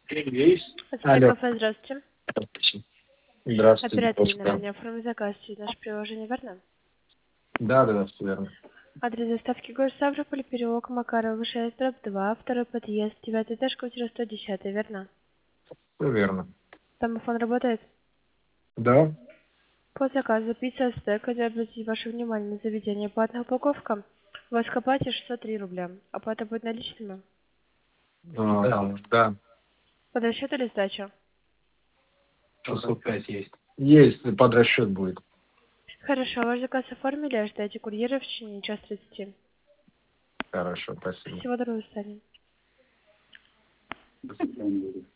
Есть. Это Алло. кафе, здравствуйте. Здравствуйте. Оператор Лина, ранее оформить заказ через наше приложение, верно? Да, да, все верно. Адрес доставки город Ставрополь, переулок Макарова, 6, дробь 2, второй подъезд, 9 этаж, квартира 110, верно? Все верно. Домофон работает? Да? По заказу пицца стек, хотел обратить ваше внимание на заведение. Платная упаковка. У вас к оплате 603 рубля. Оплата будет наличными? Да. Под расчет или сдача? 605 есть. Есть, под расчет будет. Хорошо, ваш заказ оформили, ожидайте курьера в течение час 30. Хорошо, спасибо. Всего доброго, до свидания.